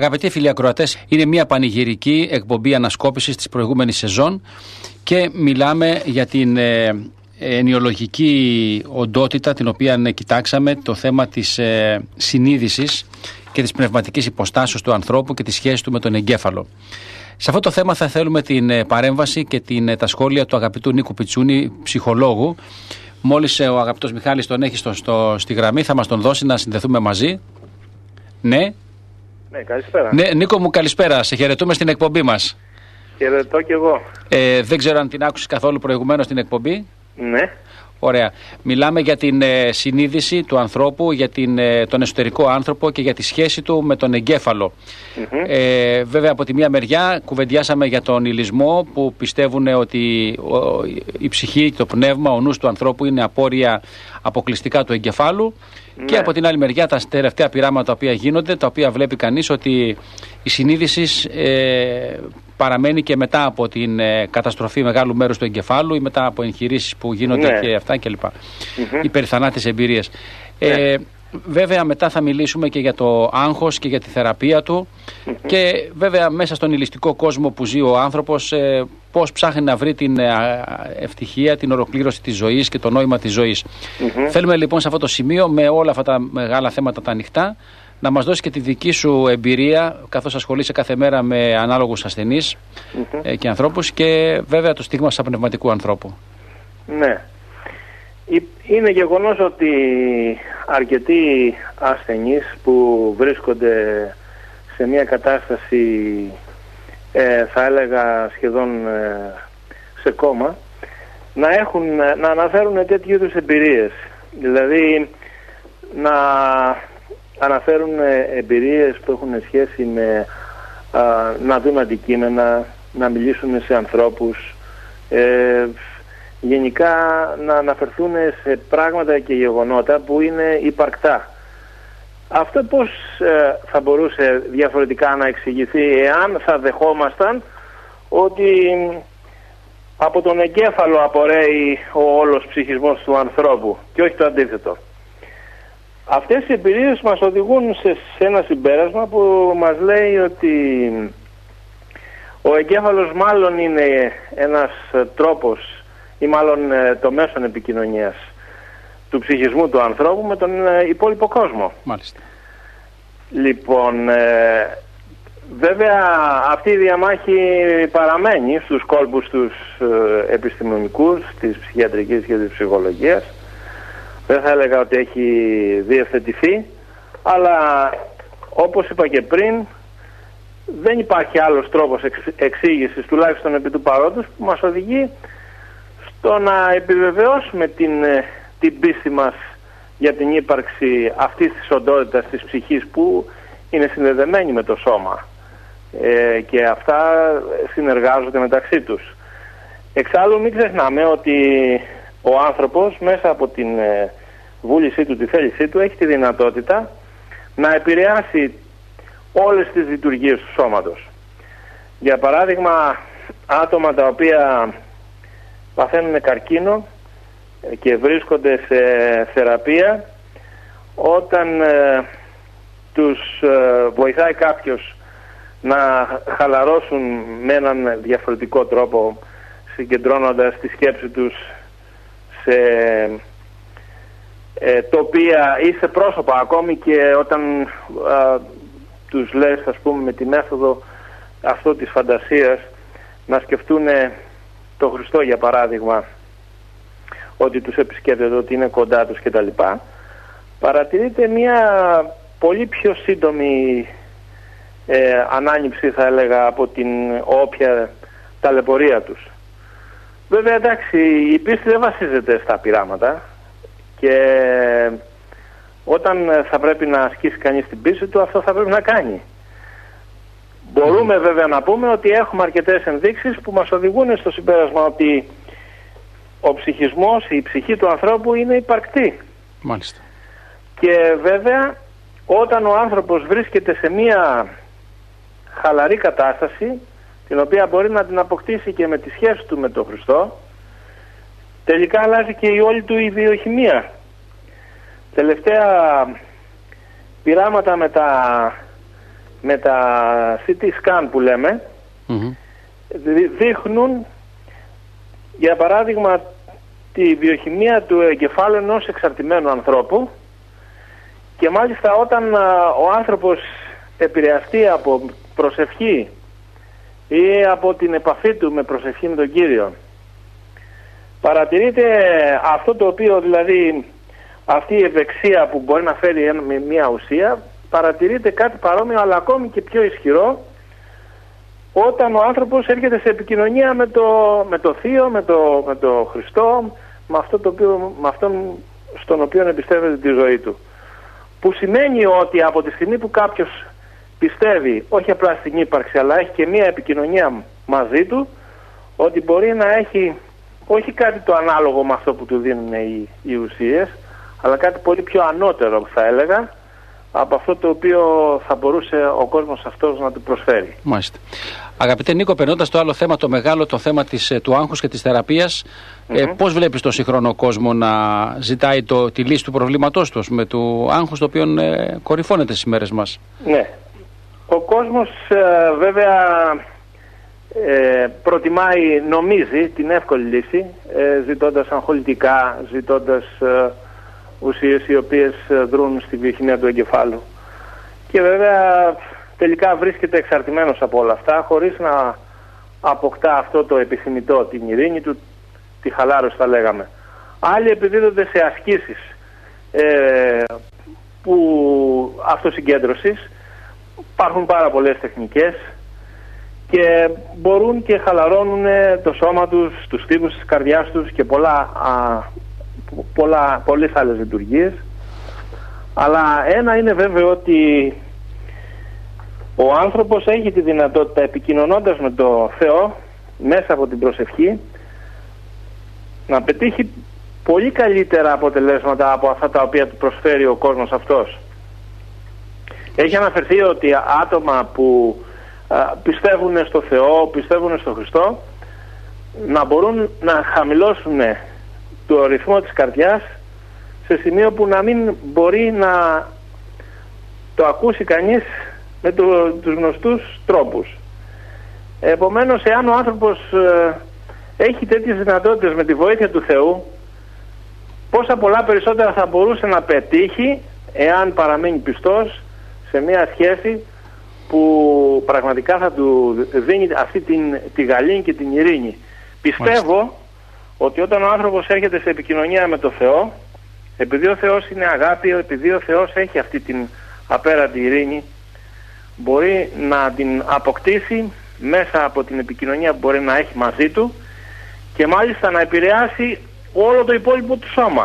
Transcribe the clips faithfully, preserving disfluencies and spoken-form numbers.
Αγαπητοί φίλοι ακροατές, είναι μια πανηγυρική εκπομπή ανασκόπησης της προηγούμενης σεζόν και μιλάμε για την ε, ενοιολογική οντότητα την οποία ε, κοιτάξαμε, το θέμα της ε, συνείδησης και της πνευματικής υποστάσεως του ανθρώπου και τη σχέση του με τον εγκέφαλο. Σε αυτό το θέμα θα θέλουμε την ε, παρέμβαση και την, ε, τα σχόλια του αγαπητού Νίκου Πιτσούνη, ψυχολόγου. Μόλις ε, ο αγαπητός Μιχάλης τον έχει στο, στο, στη γραμμή, θα μας τον δώσει να συνδεθούμε μαζί. Ναι. Ναι, καλησπέρα. Ναι, Νίκο μου, καλησπέρα. Σε χαιρετούμε στην εκπομπή μας. Χαιρετώ κι εγώ. Ε, δεν ξέρω αν την άκουσες καθόλου προηγουμένως την εκπομπή. Ναι. Ωραία. Μιλάμε για την ε, συνείδηση του ανθρώπου, για την, ε, τον εσωτερικό άνθρωπο και για τη σχέση του με τον εγκέφαλο. Mm-hmm. Ε, βέβαια, από τη μία μεριά κουβεντιάσαμε για τον υλισμό, που πιστεύουν ότι ο, η ψυχή, το πνεύμα, ο νους του ανθρώπου είναι απόρρια αποκλειστικά του εγκεφάλου. Ναι. Και από την άλλη μεριά τα τελευταία πειράματα τα οποία γίνονται, τα οποία βλέπει κανείς ότι η συνείδηση ε, παραμένει και μετά από την ε, καταστροφή μεγάλου μέρους του εγκεφάλου ή μετά από εγχειρήσεις που γίνονται, ναι, και αυτά κλπ. Mm-hmm. Οι περιθανάτες εμπειρίες. Ναι. Ε, βέβαια μετά θα μιλήσουμε και για το άγχος και για τη θεραπεία του, mm-hmm, και βέβαια μέσα στον υλιστικό κόσμο που ζει ο άνθρωπος, ε, πώς ψάχνει να βρει την ευτυχία, την ολοκλήρωση της ζωής και το νόημα της ζωής. Mm-hmm. Θέλουμε λοιπόν σε αυτό το σημείο, με όλα αυτά τα μεγάλα θέματα τα ανοιχτά, να μας δώσει και τη δική σου εμπειρία, καθώς ασχολείσαι κάθε μέρα με ανάλογους ασθενείς, mm-hmm, ε, και ανθρώπους, και βέβαια το στίγμα σαν πνευματικού ανθρώπου. Ναι. Είναι γεγονός ότι αρκετοί ασθενείς που βρίσκονται σε μια κατάσταση, ε, θα έλεγα σχεδόν ε, σε κόμμα, να, έχουν, να αναφέρουν τέτοιου είδους εμπειρίες. Δηλαδή να αναφέρουν εμπειρίες που έχουν σχέση με α, να δουν αντικείμενα, να μιλήσουν σε ανθρώπους, ε, γενικά να αναφερθούν σε πράγματα και γεγονότα που είναι υπαρκτά. Αυτό πώς ε, θα μπορούσε διαφορετικά να εξηγηθεί εάν θα δεχόμασταν ότι από τον εγκέφαλο απορρέει ο όλος ψυχισμός του ανθρώπου και όχι το αντίθετο. Αυτές οι εμπειρίες μας οδηγούν σε, σε ένα συμπέρασμα που μας λέει ότι ο εγκέφαλος μάλλον είναι ένας τρόπος ή μάλλον το μέσον επικοινωνίας του ψυχισμού του ανθρώπου με τον υπόλοιπο κόσμο. Μάλιστα. Λοιπόν, ε, βέβαια αυτή η διαμάχη παραμένει στους κόλπους τους ε, επιστημονικούς, της ψυχιατρικής και της ψυχολογίας. Δεν θα έλεγα ότι έχει διευθετηθεί, αλλά όπως είπα και πριν, δεν υπάρχει άλλος τρόπος εξ, εξήγησης, τουλάχιστον επί του παρόντος, που μας οδηγεί στο να επιβεβαιώσουμε την, την πίστη μας για την ύπαρξη αυτής της οντότητας της ψυχής που είναι συνδεδεμένη με το σώμα, ε, και αυτά συνεργάζονται μεταξύ τους. Εξάλλου μην ξεχνάμε ότι ο άνθρωπος μέσα από την ε, βούλησή του, τη θέλησή του, έχει τη δυνατότητα να επηρεάσει όλες τις λειτουργίες του σώματος. Για παράδειγμα, άτομα τα οποία παθαίνουν καρκίνο και βρίσκονται σε θεραπεία, όταν ε, τους ε, βοηθάει κάποιος να χαλαρώσουν με έναν διαφορετικό τρόπο, συγκεντρώνοντας τη σκέψη τους σε ε, τοπία ή σε πρόσωπα, ακόμη και όταν ε, τους λες, ας πούμε, με τη μέθοδο αυτό της φαντασίας να σκεφτούν το Χριστό, για παράδειγμα, ότι τους επισκέπτεται, ότι είναι κοντά τους κτλ. Παρατηρείται μια πολύ πιο σύντομη ε, ανάνυψη, θα έλεγα, από την όποια ταλαιπωρία τους. Βέβαια, εντάξει, η πίστη δεν βασίζεται στα πειράματα, και όταν θα πρέπει να ασκήσει κανείς την πίστη του, αυτό θα πρέπει να κάνει. Μπορούμε βέβαια να πούμε ότι έχουμε αρκετές ενδείξεις που μας οδηγούν στο συμπέρασμα ότι ο ψυχισμός, η ψυχή του ανθρώπου είναι υπαρκτή. Μάλιστα. Και βέβαια όταν ο άνθρωπος βρίσκεται σε μια χαλαρή κατάσταση, την οποία μπορεί να την αποκτήσει και με τη σχέση του με τον Χριστό, τελικά αλλάζει και η όλη του η βιοχημία. Τελευταία πειράματα με τα με τα σι τι σκάν που λέμε mm-hmm. δείχνουν, για παράδειγμα, τη βιοχημία του εγκεφάλου ενός εξαρτημένου ανθρώπου, και μάλιστα όταν ο άνθρωπος επηρεαστεί από προσευχή ή από την επαφή του με προσευχή με τον Κύριο, παρατηρείται αυτό το οποίο, δηλαδή αυτή η ευεξία που μπορεί να φέρει μια ουσία, παρατηρείται κάτι παρόμοιο αλλά ακόμη και πιο ισχυρό όταν ο άνθρωπος έρχεται σε επικοινωνία με το, με το Θείο, με το, με το Χριστό, με, αυτό το οποίο, με αυτόν στον οποίο εμπιστεύεται τη ζωή του. Που σημαίνει ότι από τη στιγμή που κάποιος πιστεύει όχι απλά στην ύπαρξη, αλλά έχει και μία επικοινωνία μαζί του, ότι μπορεί να έχει όχι κάτι το ανάλογο με αυτό που του δίνουν οι, οι ουσίες, αλλά κάτι πολύ πιο ανώτερο, θα έλεγα, από αυτό το οποίο θα μπορούσε ο κόσμος αυτός να του προσφέρει. Μάλιστα. Αγαπητέ Νίκο, περνώντας το άλλο θέμα, το μεγάλο, το θέμα της, του άγχους και της θεραπείας, mm-hmm. ε, πώς βλέπεις τον σύγχρονο κόσμο να ζητάει το, τη λύση του προβλήματός του, με του άγχους το οποίο ε, κορυφώνεται στις μέρες μας? Ναι. Ο κόσμος ε, βέβαια ε, προτιμάει, νομίζει, την εύκολη λύση, ε, ζητώντας αγχολητικά, ζητώντας ε, ουσίες οι οποίες δρούν στη βιοχημία του εγκεφάλου. Και βέβαια τελικά βρίσκεται εξαρτημένος από όλα αυτά, χωρίς να αποκτά αυτό το επιθυμητό, την ειρήνη του, τη χαλάρωση θα λέγαμε. Άλλοι επιδίδονται σε ασκήσεις ε, που αυτοσυγκέντρωσης. Υπάρχουν πάρα πολλές τεχνικές και μπορούν και χαλαρώνουν το σώμα τους, τους τύπους της καρδιάς τους και πολλά, α, πολλά, πολλές άλλες λειτουργίες. Αλλά ένα είναι βέβαιο, ότι ο άνθρωπος έχει τη δυνατότητα, επικοινωνώντας με το Θεό μέσα από την προσευχή, να πετύχει πολύ καλύτερα αποτελέσματα από αυτά τα οποία του προσφέρει ο κόσμος αυτός. Έχει αναφερθεί ότι άτομα που α, πιστεύουν στο Θεό, πιστεύουν στο Χριστό, να μπορούν να χαμηλώσουν το ρυθμό της καρδιάς σε σημείο που να μην μπορεί να το ακούσει κανείς με το, τους γνωστούς τρόπους. Επομένως, εάν ο άνθρωπος ε, έχει τέτοιες δυνατότητες με τη βοήθεια του Θεού, πόσα πολλά περισσότερα θα μπορούσε να πετύχει εάν παραμείνει πιστός σε μια σχέση που πραγματικά θα του δίνει αυτή την, τη γαλήνη και την ειρήνη. Πιστεύω Μάλιστα. ότι όταν ο άνθρωπος έρχεται σε επικοινωνία με το Θεό, επειδή ο Θεός είναι αγάπη, επειδή ο Θεός έχει αυτή την απέραντη ειρήνη, μπορεί να την αποκτήσει μέσα από την επικοινωνία που μπορεί να έχει μαζί του και μάλιστα να επηρεάσει όλο το υπόλοιπο του σώμα.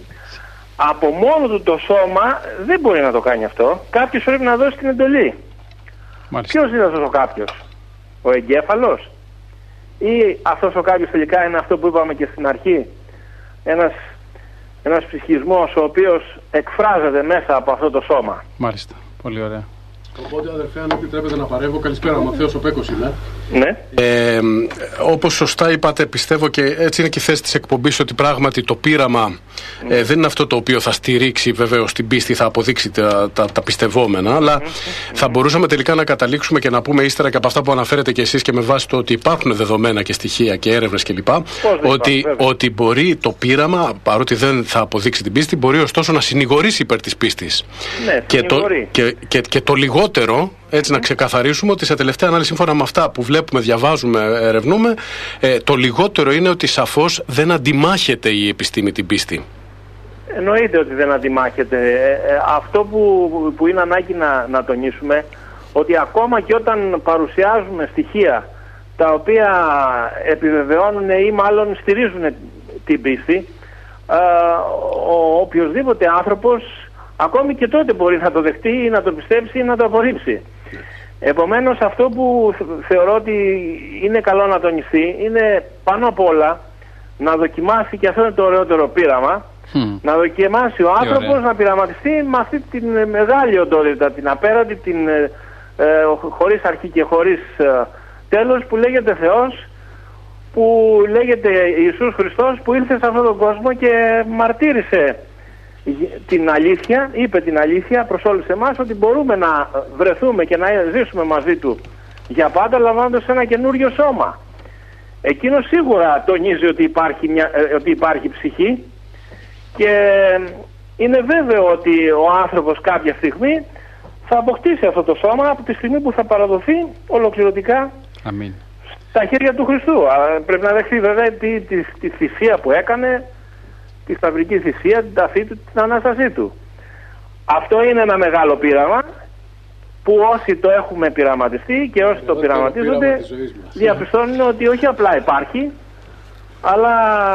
Από μόνο του το σώμα δεν μπορεί να το κάνει αυτό. Κάποιος πρέπει να δώσει την εντολή. Μάλιστα. Ποιος είναι αυτός ο κάποιος? Ο εγκέφαλος? Ή αυτός ο κάποιος τελικά είναι αυτό που είπαμε και στην αρχή, ένας, ένας ψυχισμός ο οποίος εκφράζεται μέσα από αυτό το σώμα? Μάλιστα, πολύ ωραία. Οπότε, αδερφέ, αν επιτρέπετε να παρεύω, καλησπέρα, Μαθαίος ο Πέκος είμαι. Ναι. Ε, όπως σωστά είπατε, πιστεύω και έτσι είναι και η θέση της εκπομπής, ότι πράγματι το πείραμα mm. ε, δεν είναι αυτό το οποίο θα στηρίξει βεβαίως την πίστη, θα αποδείξει τα, τα, τα πιστευόμενα, αλλά mm. θα μπορούσαμε τελικά να καταλήξουμε και να πούμε ύστερα και από αυτά που αναφέρετε και εσείς και με βάση το ότι υπάρχουν δεδομένα και στοιχεία και έρευνες κλπ. Ότι, ότι μπορεί το πείραμα, παρότι δεν θα αποδείξει την πίστη, μπορεί ωστόσο να συνηγορήσει υπέρ της πίστης. Ναι, και, το, και, και, και το λιγότερο, έτσι mm. να ξεκαθαρίσουμε ότι σε τελευταία ανάλυση, σύμφωνα με αυτά που βλέπουμε, διαβάζουμε, ερευνούμε, ε, το λιγότερο είναι ότι σαφώς δεν αντιμάχεται η επιστήμη την πίστη. Εννοείται ότι δεν αντιμάχεται. Ε, ε, αυτό που, που είναι ανάγκη να, να τονίσουμε, ότι ακόμα και όταν παρουσιάζουμε στοιχεία τα οποία επιβεβαιώνουν ή μάλλον στηρίζουν την πίστη, ε, ο οποιοσδήποτε άνθρωπος ακόμη και τότε μπορεί να το δεχτεί ή να το πιστέψει ή να το απορρίψει. Επομένως, αυτό που θεωρώ ότι είναι καλό να τονιστεί είναι πάνω απ' όλα να δοκιμάσει, και αυτό είναι το ωραιότερο πείραμα, mm. να δοκιμάσει ο άνθρωπος να πειραματιστεί με αυτή την μεγάλη οντότητα, την απέραντη, την ε, ε, χωρίς αρχή και χωρίς ε, τέλος, που λέγεται Θεός, που λέγεται Ιησούς Χριστός, που ήρθε σε αυτόν τον κόσμο και μαρτύρησε την αλήθεια, είπε την αλήθεια προς όλους εμάς ότι μπορούμε να βρεθούμε και να ζήσουμε μαζί του για πάντα, λαμβάνοντας ένα καινούριο σώμα. Εκείνος σίγουρα τονίζει ότι υπάρχει, μια, ότι υπάρχει ψυχή και είναι βέβαιο ότι ο άνθρωπος κάποια στιγμή θα αποκτήσει αυτό το σώμα από τη στιγμή που θα παραδοθεί ολοκληρωτικά Αμήν. στα χέρια του Χριστού. Πρέπει να δεχθεί βέβαια τη, τη, τη θυσία που έκανε, τη σταυρική θυσία, την ταφή του, την Ανάστασή του. Αυτό είναι ένα μεγάλο πείραμα που όσοι το έχουμε πειραματιστεί και όσοι το πειραματίζονται διαπιστώνουν ότι όχι απλά υπάρχει, αλλά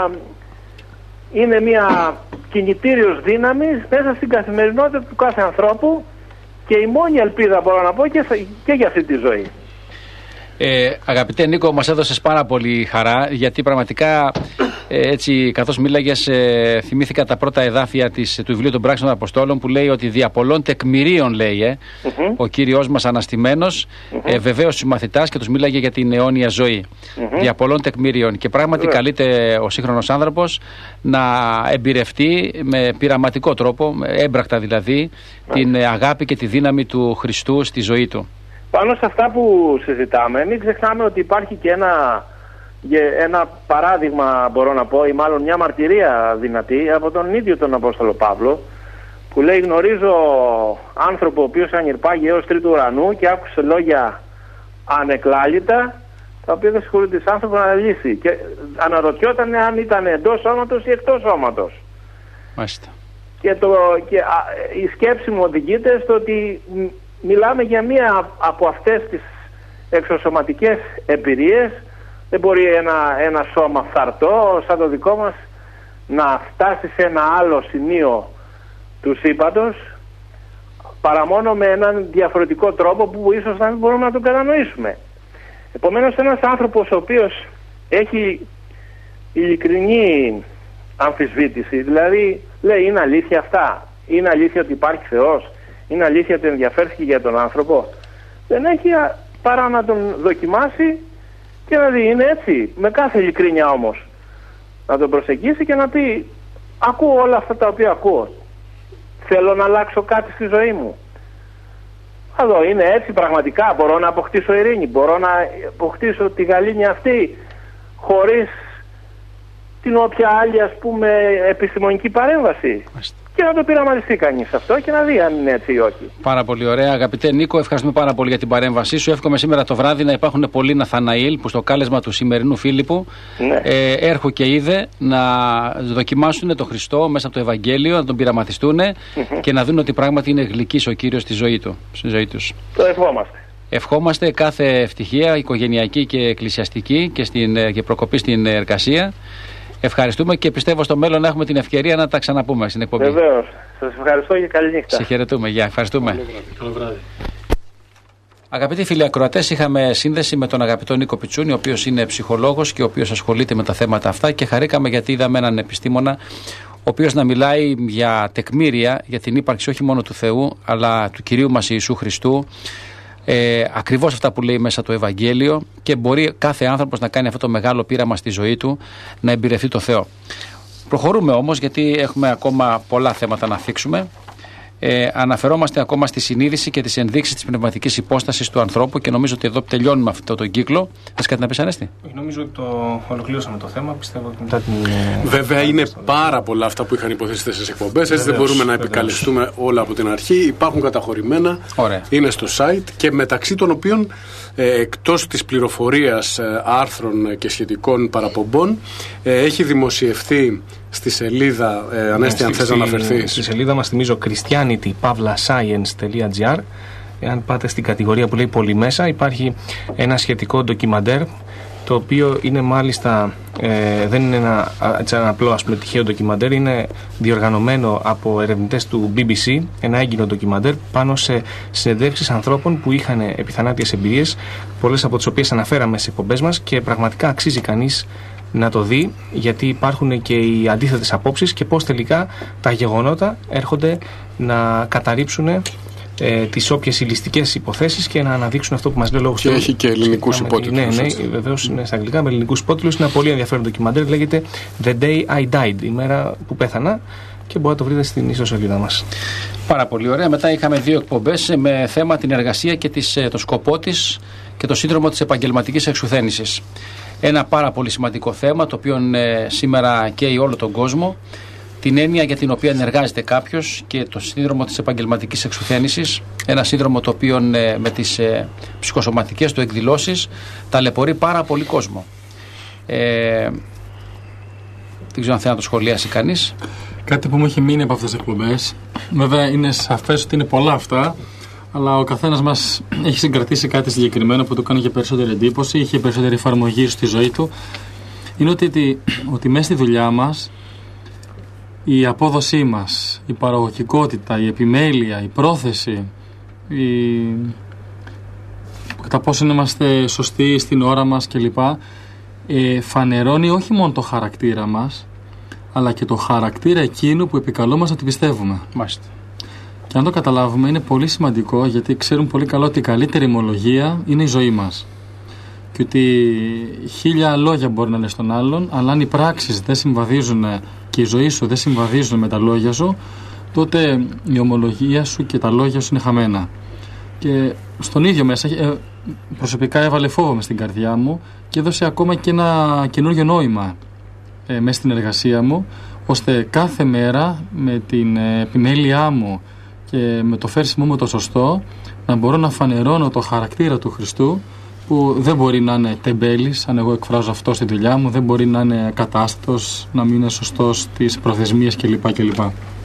είναι μια κινητήριος δύναμης μέσα στην καθημερινότητα του κάθε ανθρώπου και η μόνη ελπίδα, μπορώ να πω, και, και για αυτή τη ζωή. Ε, αγαπητέ Νίκο, μας έδωσες πάρα πολύ χαρά, γιατί πραγματικά ε, έτσι καθώς μίλαγες ε, θυμήθηκα τα πρώτα εδάφια της, του βιβλίου των Πράξεων των Αποστόλων, που λέει ότι δια πολλών τεκμηρίων, λέει ε, mm-hmm. ο Κύριος μας αναστημένος, mm-hmm. ε, βεβαίως στους μαθητάς, και τους μίλαγε για την αιώνια ζωή. Mm-hmm. Δια πολλών τεκμηρίων. Και πράγματι yeah. καλείται ο σύγχρονος άνθρωπος να εμπειρευτεί με πειραματικό τρόπο, έμπρακτα δηλαδή, yeah. την αγάπη και τη δύναμη του Χριστού στη ζωή του. Πάνω σε αυτά που συζητάμε, μην ξεχνάμε ότι υπάρχει και ένα, ένα παράδειγμα, μπορώ να πω, ή μάλλον μια μαρτυρία δυνατή από τον ίδιο τον Απόστολο Παύλο, που λέει: γνωρίζω άνθρωπο ο οποίος ανηρπάγει έως τρίτου ουρανού και άκουσε λόγια ανεκλάλητα, τα οποία δεν συγχωρούνται της άνθρωπο να λύσει. Και αναρωτιόταν αν ήταν εντός σώματος ή εκτός σώματος. Μάλιστα. Και, το, και α, η σκέψη μου οδηγείται στο ότι μιλάμε για μία από αυτές τις εξωσωματικές εμπειρίες. Δεν μπορεί ένα, ένα σώμα φθαρτό σαν το δικό μας να φτάσει σε ένα άλλο σημείο του σύμπαντος, παρά μόνο με έναν διαφορετικό τρόπο που ίσως να μην μπορούμε να τον κατανοήσουμε. Επομένως, ένας άνθρωπος ο οποίος έχει ειλικρινή αμφισβήτηση, δηλαδή λέει: είναι αλήθεια αυτά, είναι αλήθεια ότι υπάρχει Θεός, είναι αλήθεια ότι ενδιαφέρθηκε για τον άνθρωπο, δεν έχει παρά να τον δοκιμάσει και να δει είναι έτσι, με κάθε ειλικρίνεια όμως, να τον προσεγγίσει και να πει: ακούω όλα αυτά τα οποία ακούω, θέλω να αλλάξω κάτι στη ζωή μου. Εδώ είναι έτσι πραγματικά, μπορώ να αποκτήσω ειρήνη, μπορώ να αποκτήσω τη γαλήνη αυτή χωρίς την όποια άλλη, ας πούμε, επιστημονική παρέμβαση. Μάλιστα. Και να το πειραματιστεί κανείς αυτό και να δει αν είναι έτσι ή όχι. Πάρα πολύ ωραία. Αγαπητέ Νίκο, ευχαριστούμε πάρα πολύ για την παρέμβασή σου. Εύχομαι σήμερα το βράδυ να υπάρχουν πολλοί Ναθαναήλ που στο κάλεσμα του σημερινού Φίλιππου ναι. ε, έρχου και είδε να δοκιμάσουν τον Χριστό μέσα από το Ευαγγέλιο, να τον πειραματιστούν mm-hmm. και να δουν ότι πράγματι είναι γλυκής ο Κύριος στη ζωή, του, στη ζωή τους. Το ευχόμαστε. Ευχόμαστε κάθε ευτυχία οικογενειακή και εκκλησιαστική και, στην, και προκοπή στην εργασία. Ευχαριστούμε και πιστεύω στο μέλλον να έχουμε την ευκαιρία να τα ξαναπούμε στην εκπομπή. Βεβαίως. Σας ευχαριστώ και καλή νύχτα. Σε χαιρετούμε. Γεια. Ευχαριστούμε. Καλό βράδυ. Καλό βράδυ. Αγαπητοί φίλοι ακροατές, είχαμε σύνδεση με τον αγαπητό Νίκο Πιτσούνη, ο οποίος είναι ψυχολόγος και ο οποίος ασχολείται με τα θέματα αυτά, και χαρήκαμε γιατί είδαμε έναν επιστήμονα ο οποίος να μιλάει για τεκμήρια, για την ύπαρξη όχι μόνο του Θεού αλλά του Κυρίου μας Ιησού Χριστού. Ε, ακριβώς αυτά που λέει μέσα το Ευαγγέλιο, και μπορεί κάθε άνθρωπος να κάνει αυτό το μεγάλο πείραμα στη ζωή του, να εμπειρευτεί το Θεό. Προχωρούμε όμως, γιατί έχουμε ακόμα πολλά θέματα να θίξουμε. Ε, αναφερόμαστε ακόμα στη συνείδηση και τις ενδείξεις της πνευματικής υπόστασης του ανθρώπου, και νομίζω ότι εδώ τελειώνουμε αυτό τον κύκλο. Θες κάτι να πεις, Ανέστη? Νομίζω ότι το ολοκληρώσαμε το θέμα. Πιστεύω ότι μετά την... Βέβαια είναι πάρα πολλά αυτά που είχαν υποθέσει στις εκπομπές. Έτσι δεν μπορούμε να επικαλεστούμε όλα από την αρχή. Υπάρχουν καταχωρημένα. Ωραία. Είναι στο site, και μεταξύ των οποίων ε, εκτός της πληροφορίας ε, άρθρων και σχετικών παραπομπών ε, έχει δημοσιευθεί στη σελίδα, ε, Ανέστη, ναι, αν θες να αναφερθείς. Στη σελίδα μας, θυμίζω, christianity pavla science τελεία gr. Εάν πάτε στην κατηγορία που λέει πολύ μέσα, υπάρχει ένα σχετικό ντοκιμαντέρ, το οποίο είναι μάλιστα ε, δεν είναι ένα, ένα απλό, ας πούμε, τυχαίο ντοκιμαντέρ, είναι διοργανωμένο από ερευνητές του μπι μπι σι, ένα έγκυνο ντοκιμαντέρ πάνω σε συνεντεύξεις ανθρώπων που είχαν επιθανάτιες εμπειρίες, πολλές από τις οποίες αναφέραμε στις εκπομπές μας, και πραγματικά αξίζει κανείς να το δει, γιατί υπάρχουν και οι αντίθετες απόψεις και πώς τελικά τα γεγονότα έρχονται να καταρρύψουν ε, τις όποιες ηλιστικές υποθέσεις και να αναδείξουν αυτό που μας λέει λόγος. Και έχει και ελληνικούς υπότιτλους. Ναι, ναι, βεβαίως είναι στα αγγλικά με ελληνικούς υπότιτλους. Είναι ένα πολύ ενδιαφέρον ντοκιμαντέρ, λέγεται The Day I Died, η μέρα που πέθανα. και μπορείτε να το βρείτε στην ιστοσελίδα μας. Πάρα πολύ ωραία. Μετά είχαμε δύο εκπομπές με θέμα την εργασία και τις, το σκοπό της και το σύνδρομο της επαγγελματικής εξουθένησης. Ένα πάρα πολύ σημαντικό θέμα, το οποίο ε, σήμερα καίει όλο τον κόσμο. Την έννοια για την οποία εργάζεται κάποιος και το σύνδρομο της επαγγελματικής εξουθένησης. Ένα σύνδρομο το οποίο ε, με τις ε, ψυχοσωματικές του εκδηλώσεις ταλαιπωρεί πάρα πολύ κόσμο. Ε, δεν ξέρω αν θέλει να το σχολιάσει κανείς. Κάτι που μου έχει μείνει από αυτές τις εκπομπές, βέβαια είναι σαφές ότι είναι πολλά αυτά, αλλά ο καθένας μας έχει συγκρατήσει κάτι συγκεκριμένο που του κάνει και περισσότερη εντύπωση, είχε περισσότερη εφαρμογή στη ζωή του. Είναι ότι, ότι μέσα στη δουλειά μας η απόδοσή μας, η παραγωγικότητα, η επιμέλεια, η πρόθεση, η... κατά πόσο είμαστε σωστοί στην ώρα μας κλπ. Ε, φανερώνει όχι μόνο το χαρακτήρα μας, αλλά και το χαρακτήρα εκείνου που επικαλούμαστε ότι πιστεύουμε. Μάλιστα. Και αν το καταλάβουμε είναι πολύ σημαντικό, γιατί ξέρουν πολύ καλά ότι η καλύτερη ημολογία είναι η ζωή μας. Και ότι χίλια λόγια μπορεί να λες στον άλλον, αλλά αν οι πράξεις δεν συμβαδίζουν και η ζωή σου δεν συμβαδίζουν με τα λόγια σου, τότε η ομολογία σου και τα λόγια σου είναι χαμένα. Και στον ίδιο μέσα προσωπικά έβαλε φόβο μες στην καρδιά μου και έδωσε ακόμα και ένα καινούργιο νόημα ε, μέσα στην εργασία μου, ώστε κάθε μέρα με την επιμέλειά μου και με το φέρσιμο μου το σωστό να μπορώ να φανερώνω το χαρακτήρα του Χριστού, που δεν μπορεί να είναι τεμπέλης, αν εγώ εκφράζω αυτό στη δουλειά μου, δεν μπορεί να είναι κατάστατος, να μην είναι σωστός στις προθεσμίες κλπ. κλπ.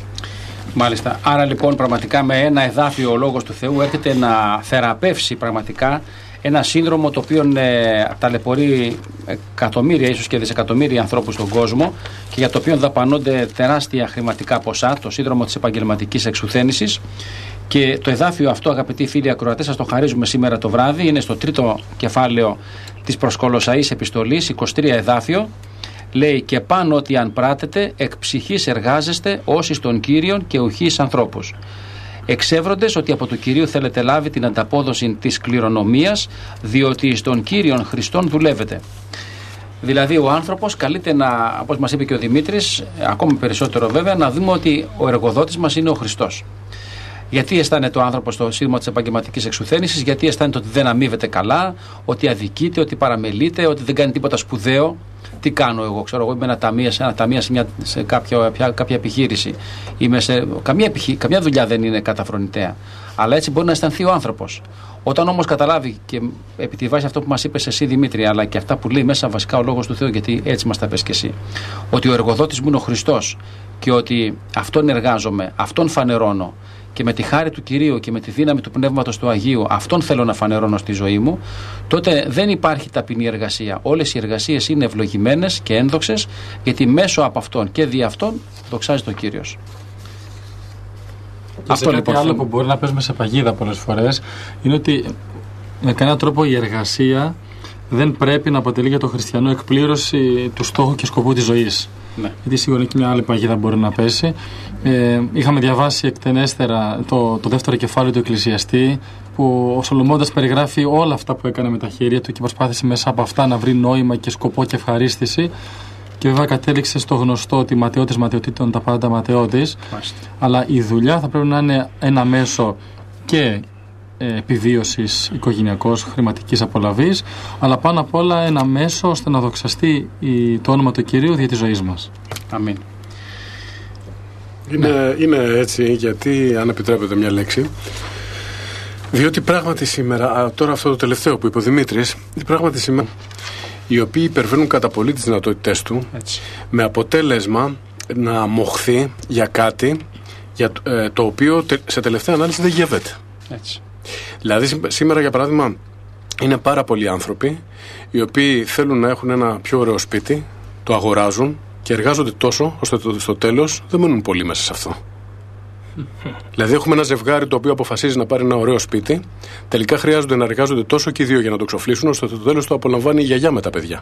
Μάλιστα. Άρα λοιπόν πραγματικά με ένα εδάφιο ο Λόγος του Θεού έρχεται να θεραπεύσει πραγματικά ένα σύνδρομο το οποίο ε, ταλαιπωρεί εκατομμύρια, ίσως και δισεκατομμύρια ανθρώπους στον κόσμο και για το οποίο δαπανώνται τεράστια χρηματικά ποσά, το σύνδρομο της επαγγελματικής εξουθένησης. Και το εδάφιο αυτό, αγαπητοί φίλοι ακροατές, σας το χαρίζουμε σήμερα το βράδυ. Είναι στο τρίτο κεφάλαιο της προς Κολοσσαείς επιστολής, είκοσι τρία εδάφιο. Λέει: «Και πάνω ότι αν πράτετε, εκ ψυχής εργάζεστε όσοι στον Κύριον και ουχείς ανθρώπους. Εξεύροντες ότι από του Κυρίου θέλετε λάβει την ανταπόδοση της κληρονομίας, διότι στον Κύριον Χριστόν δουλεύετε». Δηλαδή ο άνθρωπος καλείται να, όπως μας είπε και ο Δημήτρης, ακόμη περισσότερο βέβαια, να δούμε ότι ο εργοδότης μας είναι ο Χριστός. Γιατί αισθάνεται ο άνθρωπος στο σύνδρομο της επαγγελματικής εξουθένησης, γιατί αισθάνεται ότι δεν αμείβεται καλά, ότι αδικείται, ότι παραμελείται, ότι δεν κάνει τίποτα σπουδαίο. Τι κάνω εγώ, ξέρω εγώ, είμαι ένα ταμεία, σε, ένα ταμεία σε, μια, σε κάποια, κάποια επιχείρηση. Είμαι σε, καμία, επιχει, καμία δουλειά δεν είναι καταφρονητέα. Αλλά έτσι μπορεί να αισθανθεί ο άνθρωπος. Όταν όμως καταλάβει και επί τη βάση αυτό που μας είπες εσύ Δημήτρη, αλλά και αυτά που λέει μέσα βασικά ο Λόγος του Θεού, γιατί έτσι μας τα πες και εσύ, ότι ο εργοδότης μου είναι ο Χριστός και ότι αυτόν εργάζομαι, αυτόν φανερώνω και με τη χάρη του Κυρίου και με τη δύναμη του Πνεύματος του Αγίου αυτόν θέλω να φανερώνω στη ζωή μου, τότε δεν υπάρχει ταπεινή εργασία. Όλες οι εργασίες είναι ευλογημένες και ένδοξες, γιατί μέσω από αυτόν και δι' αυτόν δοξάζεται ο Κύριος. Και αυτό λοιπόν. Κάτι άλλο που μπορεί να παίζουμε σε παγίδα πολλές φορές είναι ότι με κανένα τρόπο η εργασία δεν πρέπει να αποτελεί για τον χριστιανό εκπλήρωση του στόχου και σκοπού της ζωής. Ναι. Γιατί σίγουρα και μια άλλη παγίδα μπορεί να πέσει. Ε, είχαμε διαβάσει εκτενέστερα το, το δεύτερο κεφάλαιο του Εκκλησιαστή, που ο Σολομώντας περιγράφει όλα αυτά που έκανε με τα χέρια του και προσπάθησε μέσα από αυτά να βρει νόημα και σκοπό και ευχαρίστηση. Και βέβαια κατέληξε στο γνωστό ότι ματαιώτης ματαιωτήτων τα πάντα ματαιώτης. Αλλά η δουλειά θα πρέπει να είναι ένα μέσο και επιβίωσης οικογενειακός, χρηματικής απολαβής, αλλά πάνω απ' όλα ένα μέσο ώστε να δοξαστεί το όνομα του Κυρίου δια της ζωής μας. Αμήν. Είναι, ναι. είναι έτσι, γιατί αν επιτρέπετε μια λέξη, διότι πράγματι σήμερα, τώρα αυτό το τελευταίο που είπε ο Δημήτρης, πράγματι σήμερα οι οποίοι υπερβαίνουν κατά πολύ τις δυνατότητές του, έτσι, με αποτέλεσμα να μοχθεί για κάτι για, ε, το οποίο τε, σε τελευταία ανάλυση δεν γεύεται. Έτσι. Δηλαδή σήμερα για παράδειγμα είναι πάρα πολλοί άνθρωποι οι οποίοι θέλουν να έχουν ένα πιο ωραίο σπίτι, το αγοράζουν και εργάζονται τόσο ώστε το, στο τέλος δεν μένουν πολύ μέσα σε αυτό. Δηλαδή έχουμε ένα ζευγάρι το οποίο αποφασίζει να πάρει ένα ωραίο σπίτι, τελικά χρειάζονται να εργάζονται τόσο και οι δύο για να το εξοφλήσουν ώστε το τέλος το απολαμβάνει η γιαγιά με τα παιδιά.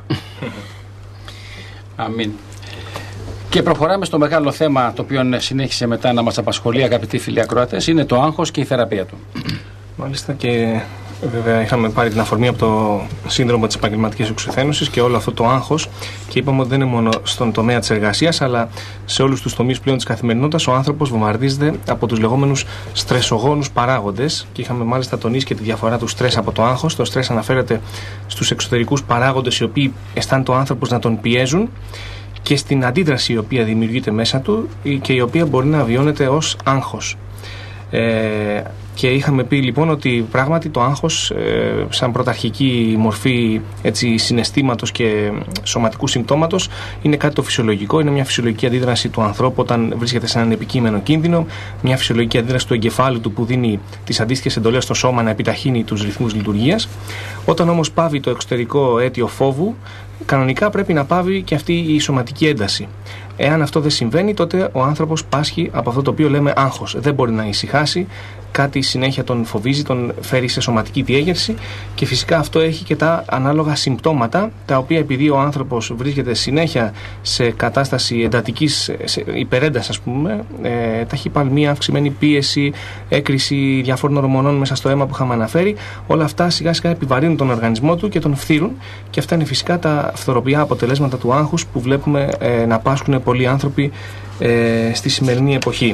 Αμήν. Και προχωράμε στο μεγάλο θέμα το οποίο συνέχισε μετά να μας απασχολεί, αγαπητοί φίλοι ακροατές, είναι το άγχος και η θεραπεία του. Μάλιστα, και Βέβαια, είχαμε πάρει την αφορμή από το σύνδρομο της επαγγελματικής εξουθένωσης και όλο αυτό το άγχος και είπαμε ότι δεν είναι μόνο στον τομέα της εργασίας, αλλά σε όλους τους τομείς πλέον της καθημερινότητας ο άνθρωπος βομβαρδίζεται από τους λεγόμενους στρεσογόνους παράγοντες και είχαμε μάλιστα τονίσει και τη διαφορά του στρες από το άγχος. Το στρες αναφέρεται στους εξωτερικούς παράγοντες οι οποίοι αισθάνεται ο άνθρωπος να τον πιέζουν και στην αντίδραση η οποία δημιουργείται μέσα του και η οποία μπορεί να βιώνεται ως άγχος. Ε, και είχαμε πει λοιπόν ότι πράγματι το άγχος ε, σαν πρωταρχική μορφή έτσι, συναισθήματος και σωματικού συμπτώματος είναι κάτι το φυσιολογικό, είναι μια φυσιολογική αντίδραση του ανθρώπου όταν βρίσκεται σε έναν επικείμενο κίνδυνο, μια φυσιολογική αντίδραση του εγκεφάλου του που δίνει τις αντίστοιχες εντολές στο σώμα να επιταχύνει τους ρυθμούς λειτουργίας. Όταν όμως πάβει το εξωτερικό αίτιο φόβου, κανονικά πρέπει να πάβει και αυτή η σωματική ένταση. Εάν αυτό δεν συμβαίνει, τότε ο άνθρωπος πάσχει από αυτό το οποίο λέμε άγχος. Δεν μπορεί να ησυχάσει, κάτι συνέχεια τον φοβίζει, τον φέρει σε σωματική διέγερση και φυσικά αυτό έχει και τα ανάλογα συμπτώματα, τα οποία επειδή ο άνθρωπος βρίσκεται συνέχεια σε κατάσταση εντατικής υπερέντασης, ας πούμε, ε, ταχυπαλμία, αυξημένη πίεση, έκρηση διαφόρων ορμονών μέσα στο αίμα που είχαμε αναφέρει, όλα αυτά σιγά σιγά επιβαρύνουν τον οργανισμό του και τον φθύρουν και αυτά είναι φυσικά τα φθοροποιά αποτελέσματα του άγχους που βλέπουμε ε, να πάσχουν πολλοί άνθρωποι ε, στη σημερινή εποχή.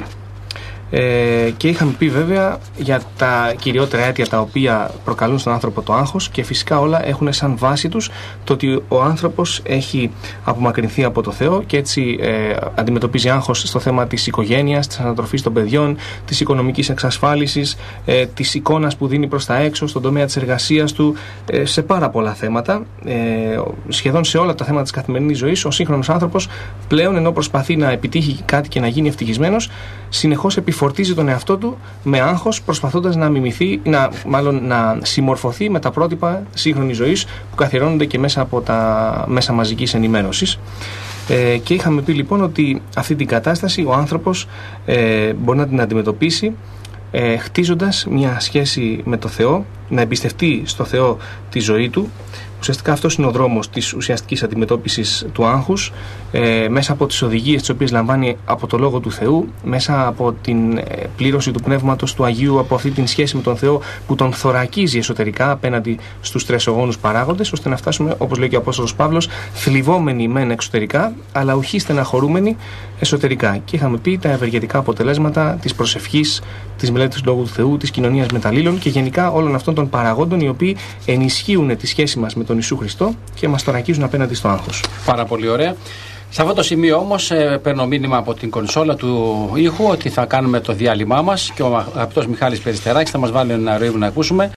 Ε, και είχαμε πει βέβαια για τα κυριότερα αίτια τα οποία προκαλούν στον άνθρωπο το άγχος και φυσικά όλα έχουν σαν βάση τους το ότι ο άνθρωπος έχει απομακρυνθεί από το Θεό και έτσι ε, αντιμετωπίζει άγχος στο θέμα της οικογένειας, της ανατροφής των παιδιών, της οικονομικής εξασφάλισης, ε, της εικόνας που δίνει προς τα έξω, στον τομέα της εργασίας του, ε, σε πάρα πολλά θέματα, ε, σχεδόν σε όλα τα θέματα της καθημερινής ζωής. Ο σύγχρονος άνθρωπος πλέον, ενώ προσπαθεί να επιτύχει κάτι και να γίνει ευτυχισμένος, συνεχώς επιφορτίζει τον εαυτό του με άγχος, προσπαθώντας να μιμηθεί, να, μάλλον να συμμορφωθεί με τα πρότυπα σύγχρονης ζωής που καθιερώνονται και μέσα από τα μέσα μαζικής ενημέρωσης. Ε, και είχαμε πει λοιπόν ότι αυτή την κατάσταση ο άνθρωπος ε, μπορεί να την αντιμετωπίσει ε, χτίζοντας μια σχέση με το Θεό, να εμπιστευτεί στο Θεό τη ζωή του. Ουσιαστικά αυτός είναι ο δρόμος της ουσιαστικής αντιμετώπισης του άγχους, ε, μέσα από τις οδηγίες τις οποίες λαμβάνει από το Λόγο του Θεού, μέσα από την ε, πλήρωση του Πνεύματος του Αγίου, από αυτή την σχέση με τον Θεό που τον θωρακίζει εσωτερικά απέναντι στους στρεσογόνους παράγοντες, ώστε να φτάσουμε, όπως λέει και ο Απόστολος Παύλος, θλιβόμενοι μεν εξωτερικά, αλλά ουχή στεναχωρούμενοι εσωτερικά. Και είχαμε πει τα ευεργετικά αποτελέσματα της προσευχής, της μελέτης του Λόγου του Θεού, της κοινωνίας με τα αλλήλων και γενικά όλων αυτών των παραγόντων οι οποίοι ενισχύουν τη σχέση μας με τον Ιησού Χριστό και μας θωρακίζουν απέναντι στο άγχος. Πάρα πολύ ωραία. Σε αυτό το σημείο όμως ε, παίρνω μήνυμα από την κονσόλα του ήχου ότι θα κάνουμε το διάλειμμά μας και ο αγαπητός Μιχάλης Περιστεράκης θα μας βάλει ένα ροήμα να ακούσουμε.